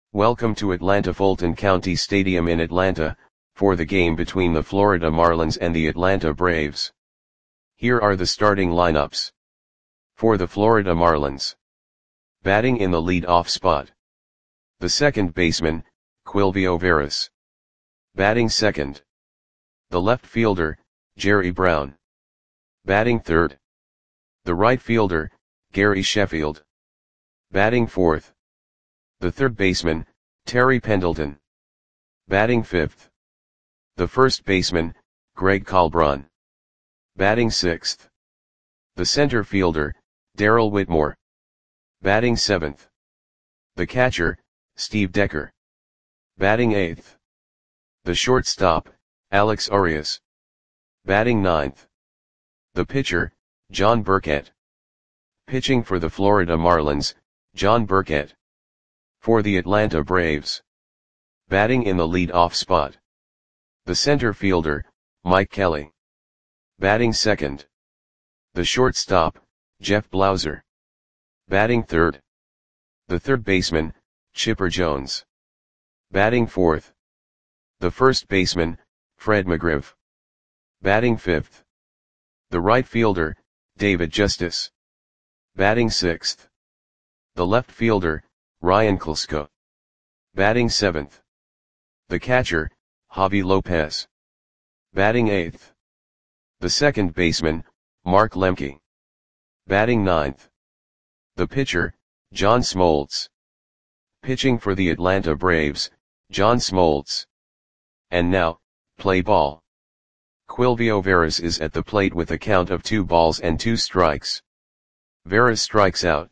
Welcome to Atlanta Fulton County Stadium in Atlanta, for the game between the Florida Marlins and the Atlanta Braves. Here are the starting lineups. For the Florida Marlins. Batting in the lead-off spot. The second baseman, Quilvio Veras. Batting second. The left fielder, Jerry Brown. Batting third. The right fielder, Gary Sheffield. Batting fourth. The third baseman, Terry Pendleton. Batting fifth. The first baseman, Greg Colbron. Batting sixth. The center fielder, Darrell Whitmore. Batting seventh. The catcher, Steve Decker. Batting eighth. The shortstop, Alex Arias. Batting ninth. The pitcher, John Burkett. Pitching for the Florida Marlins, John Burkett. For the Atlanta Braves. Batting in the lead-off spot. The center fielder, Mike Kelly. Batting second. The shortstop, Jeff Blauser. Batting third. The third baseman, Chipper Jones. Batting fourth. The first baseman, Fred McGriff. Batting fifth. The right fielder, David Justice. Batting sixth. The left fielder, Ryan Klesko. Batting seventh. The catcher, Javi Lopez. Batting eighth. The second baseman, Mark Lemke. Batting ninth. The pitcher, John Smoltz. Pitching for the Atlanta Braves, John Smoltz. And now, play ball. Quilvio Veras is at the plate with a count of 2 balls and 2 strikes. Veras strikes out.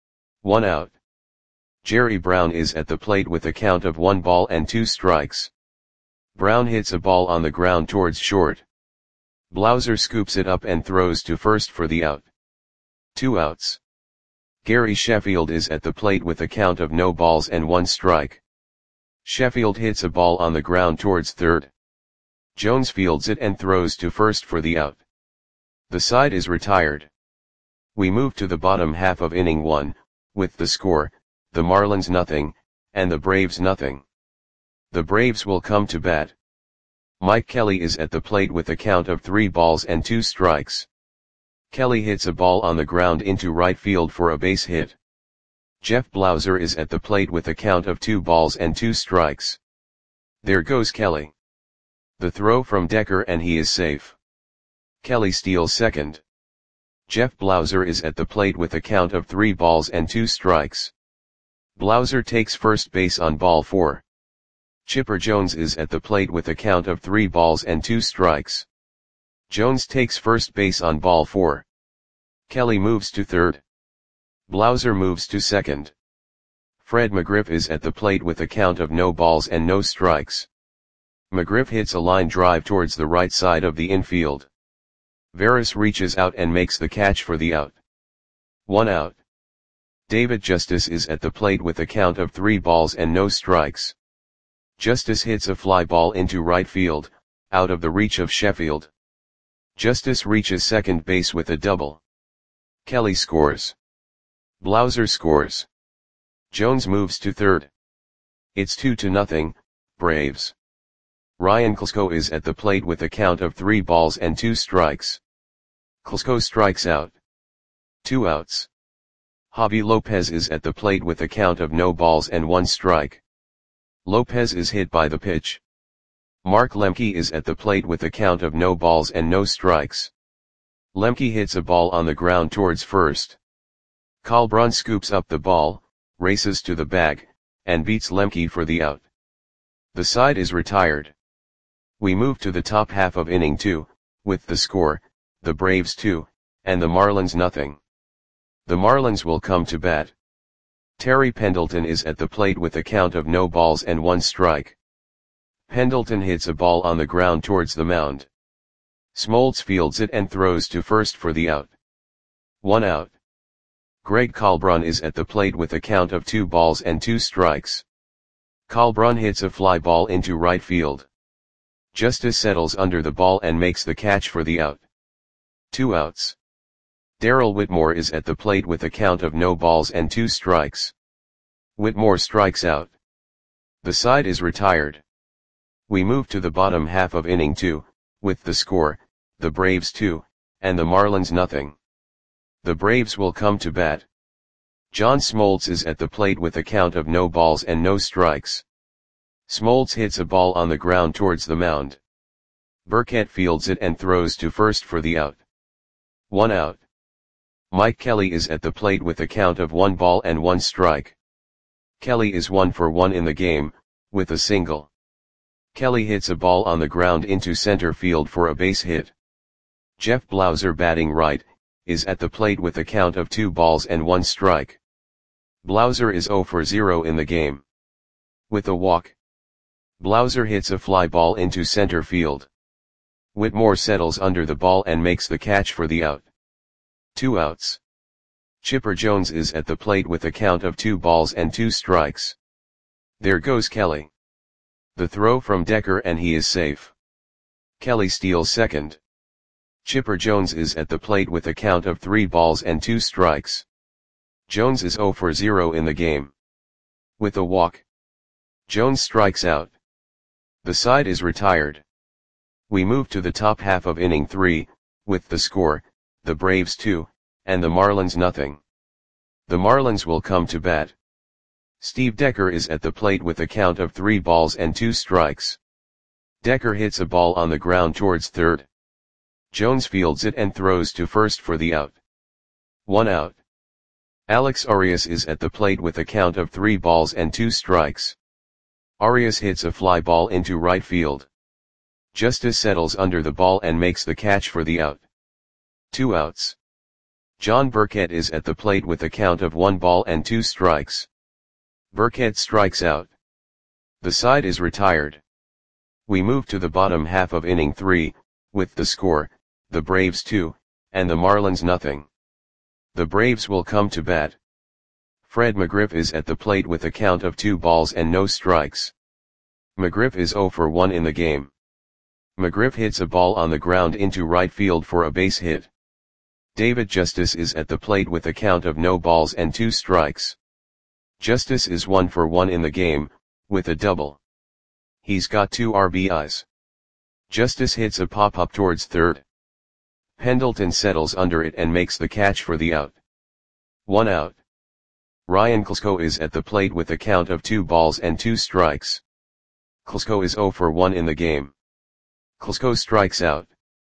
1 out. Jerry Brown is at the plate with a count of 1 ball and 2 strikes. Brown hits a ball on the ground towards short. Blauser scoops it up and throws to first for the out. 2 outs. Gary Sheffield is at the plate with a count of no balls and 1 strike. Sheffield hits a ball on the ground towards third. Jones fields it and throws to first for the out. The side is retired. We move to the bottom half of inning 1, with the score, the Marlins nothing, and the Braves nothing. The Braves will come to bat. Mike Kelly is at the plate with a count of 3 balls and 2 strikes. Kelly hits a ball on the ground into right field for a base hit. Jeff Blauser is at the plate with a count of 2 balls and 2 strikes. There goes Kelly. The throw from Decker and he is safe. Kelly steals second. Jeff Blauser is at the plate with a count of 3 balls and 2 strikes. Blauser takes first base on ball 4. Chipper Jones is at the plate with a count of 3 balls and 2 strikes. Jones takes first base on ball 4. Kelly moves to third. Blauser moves to second. Fred McGriff is at the plate with a count of no balls and no strikes. McGriff hits a line drive towards the right side of the infield. Veras reaches out and makes the catch for the out. 1 out. David Justice is at the plate with a count of 3 balls and no strikes. Justice hits a fly ball into right field, out of the reach of Sheffield. Justice reaches second base with a double. Kelly scores. Blauser scores. Jones moves to third. It's 2-0, Braves. Ryan Klesko is at the plate with a count of 3 balls and 2 strikes. Klesko strikes out. 2 outs. Javi Lopez is at the plate with a count of no balls and 1 strike. Lopez is hit by the pitch. Mark Lemke is at the plate with a count of no balls and no strikes. Lemke hits a ball on the ground towards first. Colbron scoops up the ball, races to the bag, and beats Lemke for the out. The side is retired. We move to the top half of inning 2, with the score, the Braves 2, and the Marlins nothing. The Marlins will come to bat. Terry Pendleton is at the plate with a count of no balls and 1 strike. Pendleton hits a ball on the ground towards the mound. Smoltz fields it and throws to first for the out. 1 out. Greg Colbron is at the plate with a count of 2 balls and 2 strikes. Colbron hits a fly ball into right field. Justice settles under the ball and makes the catch for the out. 2 outs. Darrell Whitmore is at the plate with a count of no balls and 2 strikes. Whitmore strikes out. The side is retired. We move to the bottom half of inning 2, with the score, the Braves 2, and the Marlins nothing. The Braves will come to bat. John Smoltz is at the plate with a count of no balls and no strikes. Smoltz hits a ball on the ground towards the mound. Burkett fields it and throws to first for the out. 1 out. Mike Kelly is at the plate with a count of 1 ball and 1 strike. Kelly is 1 for 1 in the game, with a single. Kelly hits a ball on the ground into center field for a base hit. Jeff Blauser, batting right, is at the plate with a count of 2 balls and 1 strike. Blauser is 0 for 0 in the game. With a walk, Blauser hits a fly ball into center field. Whitmore settles under the ball and makes the catch for the out. 2 outs. Chipper Jones is at the plate with a count of 2 balls and 2 strikes. There goes Kelly. The throw from Decker and he is safe. Kelly steals second. Chipper Jones is at the plate with a count of 3 balls and 2 strikes. Jones is 0 for 0 in the game. With a walk, Jones strikes out. The side is retired. We move to the top half of inning 3, with the score, the Braves 2, and the Marlins nothing. The Marlins will come to bat. Steve Decker is at the plate with a count of 3 balls and 2 strikes. Decker hits a ball on the ground towards third. Jones fields it and throws to first for the out. 1 out. Alex Arias is at the plate with a count of 3 balls and 2 strikes. Arias hits a fly ball into right field. Justice settles under the ball and makes the catch for the out. 2 outs. John Burkett is at the plate with a count of 1 ball and 2 strikes. Burkett strikes out. The side is retired. We move to the bottom half of inning 3, with the score, the Braves 2, and the Marlins nothing. The Braves will come to bat. Fred McGriff is at the plate with a count of 2 balls and no strikes. McGriff is 0 for 1 in the game. McGriff hits a ball on the ground into right field for a base hit. David Justice is at the plate with a count of no balls and 2 strikes. Justice is 1 for 1 in the game, with a double. He's got 2 RBIs. Justice hits a pop-up towards third. Pendleton settles under it and makes the catch for the out. 1 out. Ryan Klesko is at the plate with a count of 2 balls and 2 strikes. Klesko is 0 for 1 in the game. Klesko strikes out.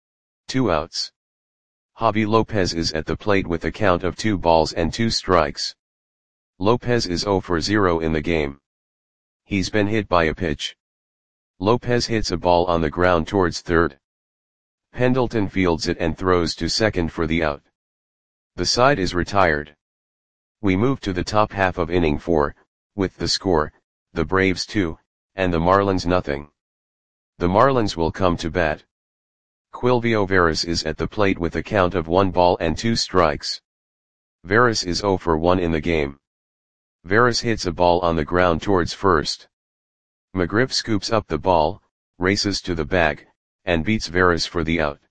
2 outs. Javi Lopez is at the plate with a count of 2 balls and 2 strikes. Lopez is 0 for 0 in the game. He's been hit by a pitch. Lopez hits a ball on the ground towards third. Pendleton fields it and throws to second for the out. The side is retired. We move to the top half of inning 4, with the score, the Braves 2, and the Marlins nothing. The Marlins will come to bat. Quilvio Veras is at the plate with a count of 1 ball and 2 strikes. Veras is 0 for 1 in the game. Veras hits a ball on the ground towards first. McGriff scoops up the ball, races to the bag, and beats Veras for the out.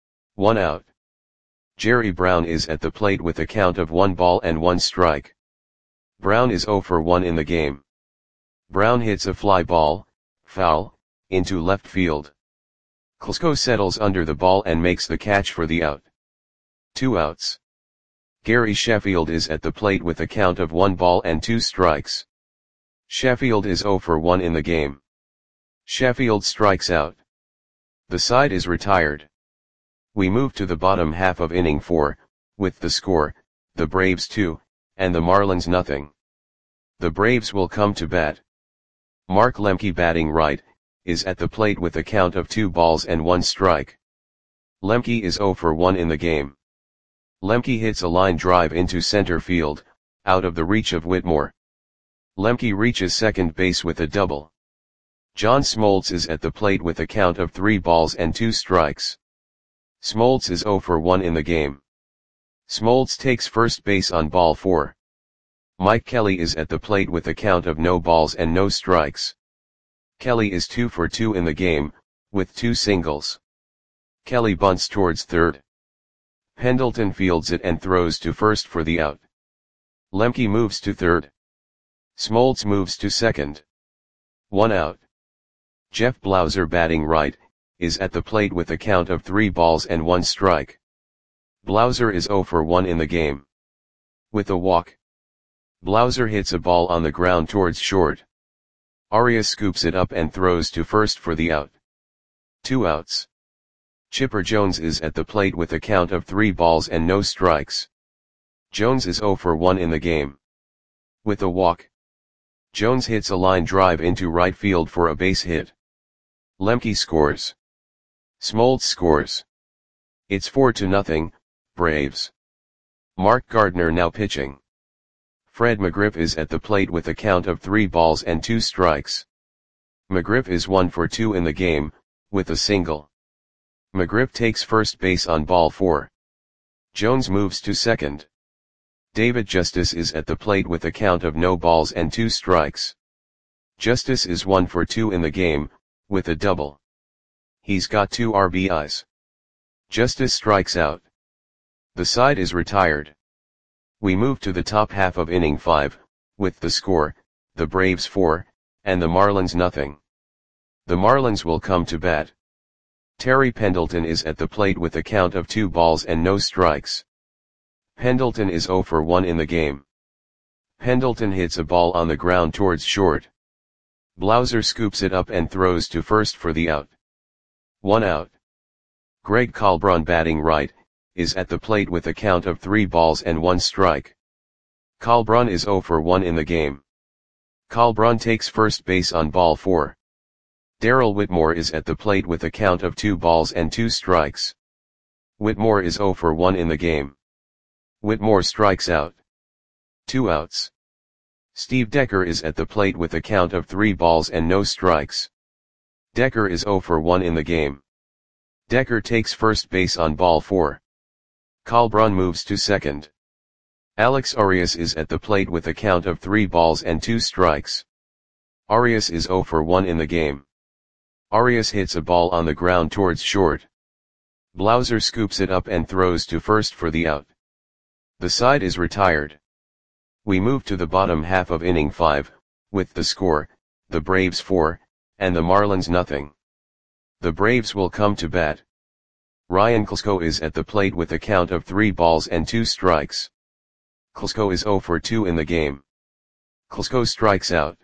1 out. Jerry Brown is at the plate with a count of 1 ball and 1 strike. Brown is 0 for 1 in the game. Brown hits a fly ball, foul, into left field. Klesko settles under the ball and makes the catch for the out. 2 outs. Gary Sheffield is at the plate with a count of 1 ball and 2 strikes. Sheffield is 0 for 1 in the game. Sheffield strikes out. The side is retired. We move to the bottom half of inning 4, with the score, the Braves 2, and the Marlins nothing. The Braves will come to bat. Mark Lemke, batting right, is at the plate with a count of 2 balls and 1 strike. Lemke is 0 for 1 in the game. Lemke hits a line drive into center field, out of the reach of Whitmore. Lemke reaches second base with a double. John Smoltz is at the plate with a count of 3 balls and 2 strikes. Smoltz is 0 for 1 in the game. Smoltz takes first base on ball 4. Mike Kelly is at the plate with a count of no balls and no strikes. Kelly is 2 for 2 in the game, with 2 singles. Kelly bunts towards third. Pendleton fields it and throws to first for the out. Lemke moves to third. Smoltz moves to second. 1 out. Jeff Blauser batting right, is at the plate with a count of 3 balls and 1 strike. Blauser is 0 for 1 in the game. With a walk, Blauser hits a ball on the ground towards short. Arias scoops it up and throws to first for the out. 2 outs. Chipper Jones is at the plate with a count of 3 balls and no strikes. Jones is 0 for 1 in the game. With a walk, Jones hits a line drive into right field for a base hit. Lemke scores. Smoltz scores. It's 4-0, Braves. Mark Gardner now pitching. Fred McGriff is at the plate with a count of 3 balls and 2 strikes. McGriff is 1 for 2 in the game, with a single. McGriff takes first base on ball 4. Jones moves to second. David Justice is at the plate with a count of no balls and 2 strikes. Justice is 1 for 2 in the game, with a double. He's got 2 RBIs. Justice strikes out. The side is retired. We move to the top half of inning 5, with the score, the Braves 4, and the Marlins nothing. The Marlins will come to bat. Terry Pendleton is at the plate with a count of 2 balls and no strikes. Pendleton is 0 for 1 in the game. Pendleton hits a ball on the ground towards short. Blauser scoops it up and throws to first for the out. 1 out. Greg Kalbrun batting right, is at the plate with a count of 3 balls and 1 strike. Kalbrun is 0 for 1 in the game. Kalbrun takes first base on ball 4. Darrell Whitmore is at the plate with a count of 2 balls and 2 strikes. Whitmore is 0 for 1 in the game. Whitmore strikes out. 2 outs. Steve Decker is at the plate with a count of 3 balls and no strikes. Decker is 0 for 1 in the game. Decker takes first base on ball 4. Kalbrun moves to second. Alex Arias is at the plate with a count of 3 balls and 2 strikes. Arias is 0 for 1 in the game. Arias hits a ball on the ground towards short. Blauser scoops it up and throws to first for the out. The side is retired. We move to the bottom half of inning 5, with the score, the Braves 4, and the Marlins nothing. The Braves will come to bat. Ryan Klesko is at the plate with a count of 3 balls and 2 strikes. Klesko is 0 for 2 in the game. Klesko strikes out.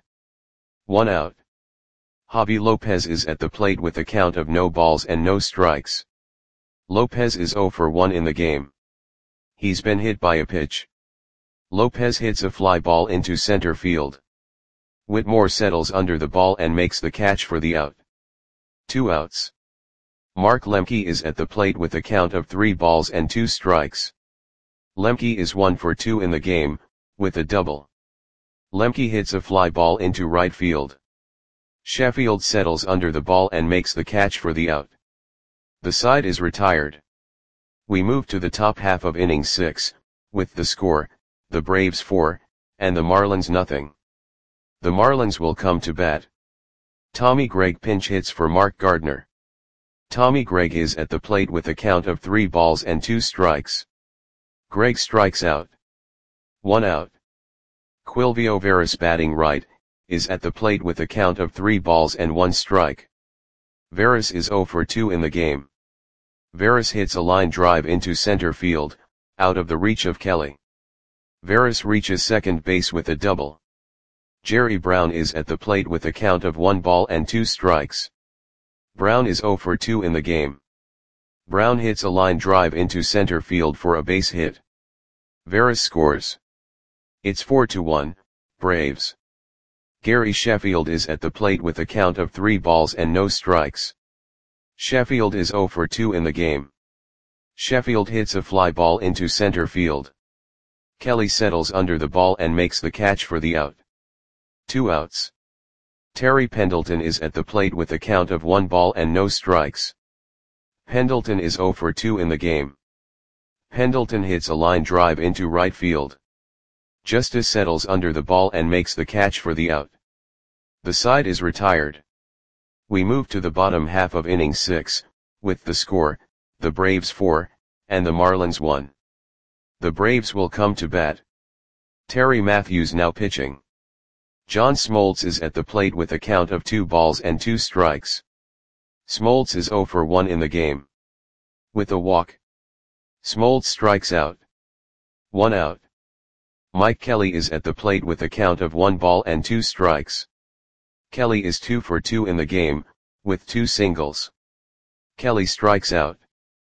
1 out. Javi Lopez is at the plate with a count of no balls and no strikes. Lopez is 0 for 1 in the game. He's been hit by a pitch. Lopez hits a fly ball into center field. Whitmore settles under the ball and makes the catch for the out. 2 outs. Mark Lemke is at the plate with a count of 3 balls and 2 strikes. Lemke is 1 for 2 in the game, with a double. Lemke hits a fly ball into right field. Sheffield settles under the ball and makes the catch for the out. The side is retired. We move to the top half of inning 6, with the score, the Braves 4, and the Marlins nothing. The Marlins will come to bat. Tommy Gregg pinch hits for Mark Gardner. Tommy Gregg is at the plate with a count of 3 balls and 2 strikes. Gregg strikes out. 1 out. Quilvio Veras batting right, is at the plate with a count of 3 balls and 1 strike. Veras is 0 for 2 in the game. Veras hits a line drive into center field, out of the reach of Kelly. Veras reaches second base with a double. Jerry Brown is at the plate with a count of 1 ball and 2 strikes. Brown is 0 for 2 in the game. Brown hits a line drive into center field for a base hit. Veras scores. It's 4-1, Braves. Gary Sheffield is at the plate with a count of 3 balls and no strikes. Sheffield is 0 for 2 in the game. Sheffield hits a fly ball into center field. Kelly settles under the ball and makes the catch for the out. 2 outs. Terry Pendleton is at the plate with a count of 1 ball and no strikes. Pendleton is 0 for 2 in the game. Pendleton hits a line drive into right field. Justice settles under the ball and makes the catch for the out. The side is retired. We move to the bottom half of inning 6, with the score, the Braves 4, and the Marlins 1. The Braves will come to bat. Terry Matthews now pitching. John Smoltz is at the plate with a count of 2 balls and 2 strikes. Smoltz is 0 for 1 in the game. With a walk, Smoltz strikes out. 1 out. Mike Kelly is at the plate with a count of 1 ball and 2 strikes. Kelly is 2 for 2 in the game, with 2 singles. Kelly strikes out.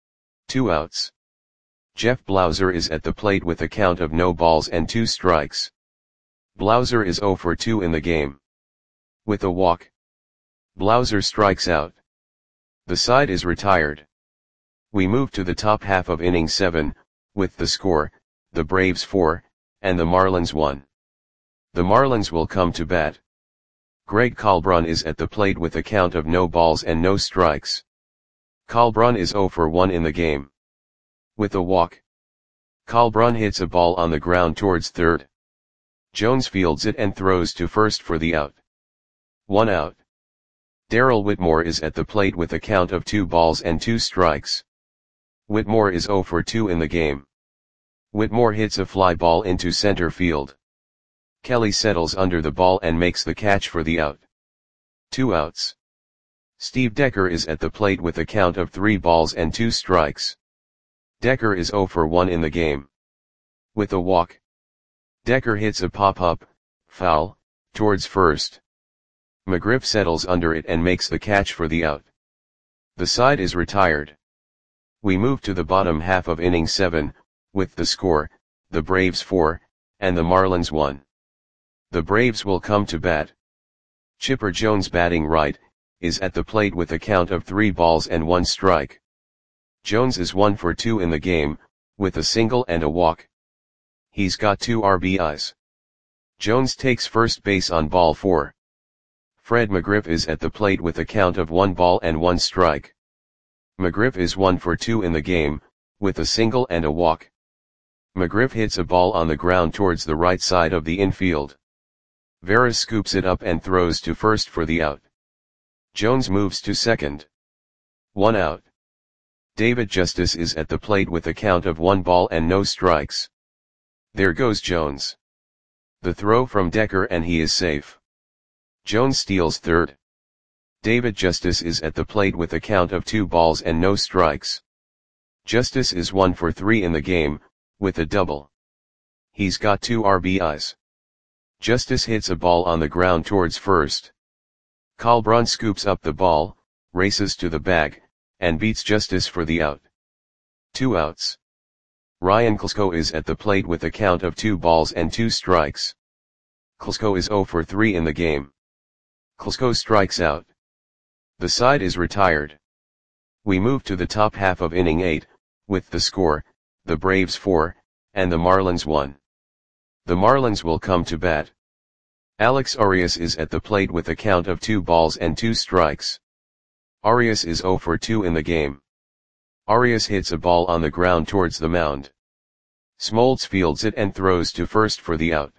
2 outs. Jeff Blauser is at the plate with a count of no balls and 2 strikes. Blauser is 0 for 2 in the game. With a walk, Blauser strikes out. The side is retired. We move to the top half of inning 7, with the score, the Braves 4, and the Marlins 1. The Marlins will come to bat. Greg Kalbrun is at the plate with a count of no balls and no strikes. Kalbrun is 0 for 1 in the game. With a walk, Kalbrun hits a ball on the ground towards third. Jones fields it and throws to first for the out. 1 out. Darrell Whitmore is at the plate with a count of 2 balls and 2 strikes. Whitmore is 0 for 2 in the game. Whitmore hits a fly ball into center field. Kelly settles under the ball and makes the catch for the out. 2 outs. Steve Decker is at the plate with a count of 3 balls and 2 strikes. Decker is 0 for 1 in the game. With a walk, Decker hits a pop-up, foul, towards first. McGriff settles under it and makes the catch for the out. The side is retired. We move to the bottom half of inning 7, with the score, the Braves 4, and the Marlins 1. The Braves will come to bat. Chipper Jones, batting right, is at the plate with a count of 3 balls and 1 strike. Jones is 1 for 2 in the game, with a single and a walk. He's got 2 RBIs. Jones takes first base on ball 4. Fred McGriff is at the plate with a count of 1 ball and 1 strike. McGriff is 1 for 2 in the game, with a single and a walk. McGriff hits a ball on the ground towards the right side of the infield. Veras scoops it up and throws to first for the out. Jones moves to second. 1 out. David Justice is at the plate with a count of 1 ball and no strikes. There goes Jones. The throw from Decker and he is safe. Jones steals third. David Justice is at the plate with a count of 2 balls and no strikes. Justice is 1 for 3 in the game, with a double. He's got 2 RBIs. Justice hits a ball on the ground towards first. Kalbrun scoops up the ball, races to the bag, and beats Justice for the out. 2 outs. Ryan Klesko is at the plate with a count of 2 balls and 2 strikes. Klesko is 0 for 3 in the game. Klesko strikes out. The side is retired. We move to the top half of inning 8, with the score, the Braves 4, and the Marlins 1. The Marlins will come to bat. Alex Arias is at the plate with a count of 2 balls and 2 strikes. Arias is 0 for 2 in the game. Arias hits a ball on the ground towards the mound. Smoltz fields it and throws to first for the out.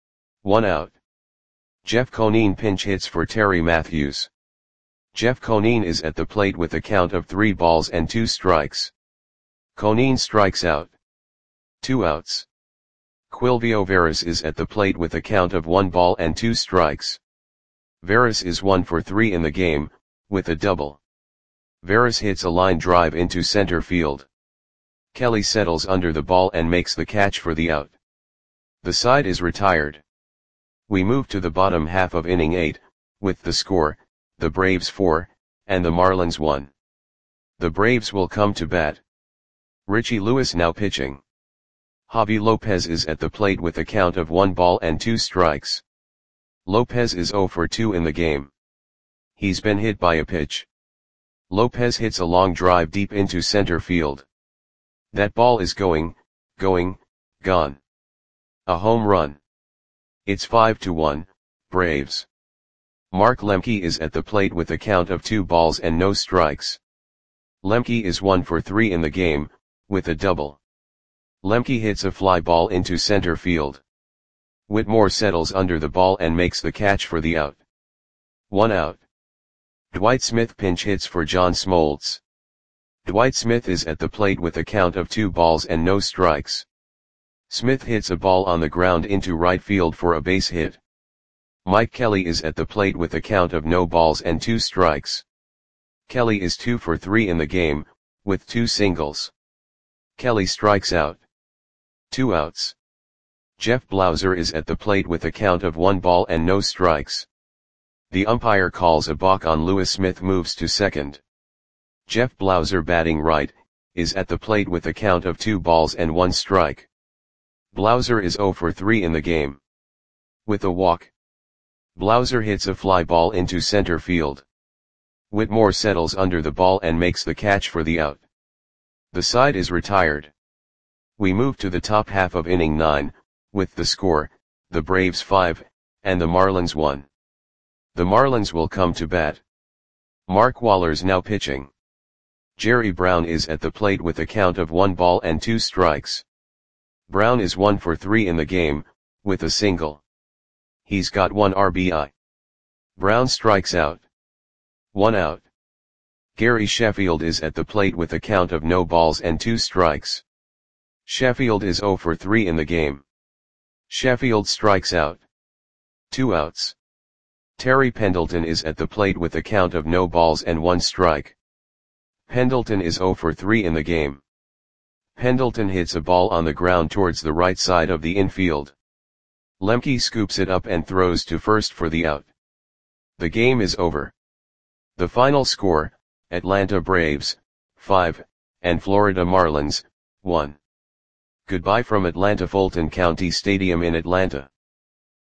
1 out. Jeff Conine pinch hits for Terry Matthews. Jeff Conine is at the plate with a count of 3 balls and 2 strikes. Conine strikes out. 2 outs. Quilvio Veras is at the plate with a count of 1 ball and 2 strikes. Veras is 1 for 3 in the game, with a double. Veras hits a line drive into center field. Kelly settles under the ball and makes the catch for the out. The side is retired. We move to the bottom half of inning 8, with the score, the Braves 4, and the Marlins 1. The Braves will come to bat. Richie Lewis now pitching. Javi Lopez is at the plate with a count of 1 ball and 2 strikes. Lopez is 0 for 2 in the game. He's been hit by a pitch. Lopez hits a long drive deep into center field. That ball is gone. A home run. It's 5-1, Braves. Mark Lemke is at the plate with a count of 2 balls and no strikes. Lemke is 1 for 3 in the game, with a double. Lemke hits a fly ball into center field. Whitmore settles under the ball and makes the catch for the out. 1 out. Dwight Smith pinch hits for John Smoltz. Dwight Smith is at the plate with a count of 2 balls and no strikes. Smith hits a ball on the ground into right field for a base hit. Mike Kelly is at the plate with a count of no balls and 2 strikes. Kelly is 2 for 3 in the game, with 2 singles. Kelly strikes out. 2 outs. Jeff Blauser is at the plate with a count of 1 ball and no strikes. The umpire calls a balk on Lewis Smith, moves to second. Jeff Blauser, batting right, is at the plate with a count of 2 balls and 1 strike. Blauser is 0 for 3 in the game. With a walk, Blauser hits a fly ball into center field. Whitmore settles under the ball and makes the catch for the out. The side is retired. We move to the top half of inning 9, with the score, the Braves 5, and the Marlins 1. The Marlins will come to bat. Mark Waller's now pitching. Jerry Brown is at the plate with a count of 1 ball and 2 strikes. Brown is 1 for 3 in the game, with a single. He's got 1 RBI. Brown strikes out. 1 out. Gary Sheffield is at the plate with a count of no balls and 2 strikes. Sheffield is 0 for 3 in the game. Sheffield strikes out. 2 outs. Terry Pendleton is at the plate with a count of no balls and 1 strike. Pendleton is 0 for 3 in the game. Pendleton hits a ball on the ground towards the right side of the infield. Lemke scoops it up and throws to first for the out. The game is over. The final score, Atlanta Braves, 5, and Florida Marlins, 1. Goodbye from Atlanta Fulton County Stadium in Atlanta.